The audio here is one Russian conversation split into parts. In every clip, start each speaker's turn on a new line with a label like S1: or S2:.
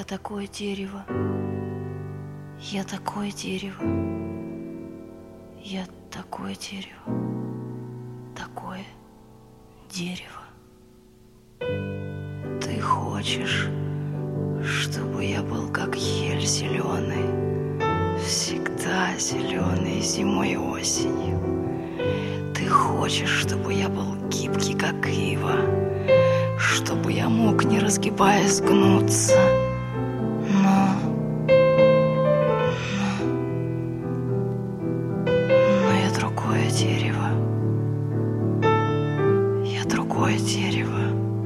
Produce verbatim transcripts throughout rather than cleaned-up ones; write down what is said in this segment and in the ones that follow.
S1: такое дерево. Я такое дерево. Я такое дерево. Такое дерево. Ты хочешь, чтобы я был как ель зеленый, всегда зеленый зимой и осенью. Ты хочешь, чтобы я был гибкий, как ива, чтобы я мог, не разгибаясь, гнуться. Но, но, но я другое дерево. Я другое дерево.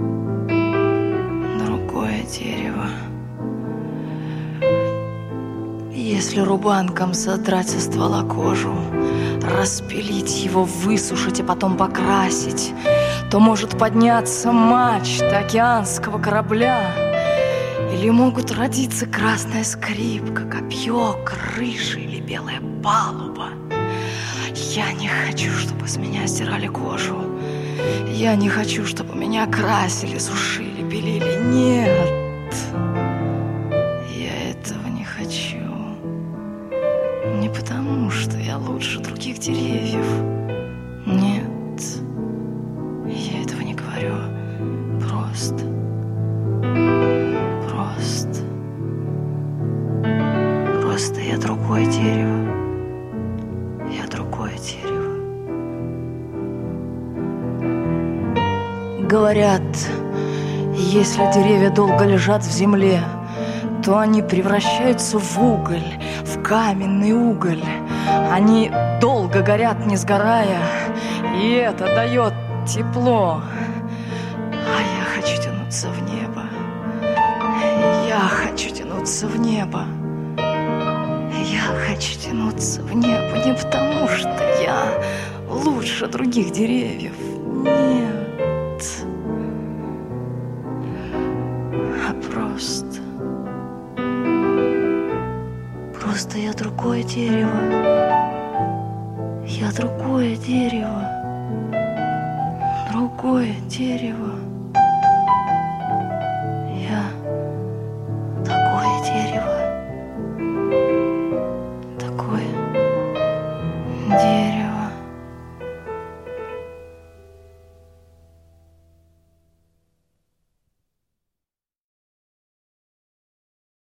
S1: Другое дерево. Если рубанком содрать со ствола кожу, распилить его, высушить и потом покрасить, то может подняться мачта океанского корабля. Или могут родиться красная скрипка, копье, крыша или белая палуба. Я не хочу, чтобы с меня стирали кожу. Я не хочу, чтобы меня красили, сушили, белили. Нет, я этого не хочу. Не потому, что я лучше других деревьев. Нет, я этого не говорю. Просто, просто, просто я другое дерево. Я другое дерево. Говорят, если деревья долго лежат в земле, то они превращаются в уголь, в каменный уголь. Они долго горят, не сгорая, и это дает тепло. А я хочу тянуться в небо. Я хочу тянуться в небо. Я хочу тянуться в небо не потому, что я лучше других деревьев. Нет. А просто... Просто я другое дерево. Я другое дерево. Другое дерево.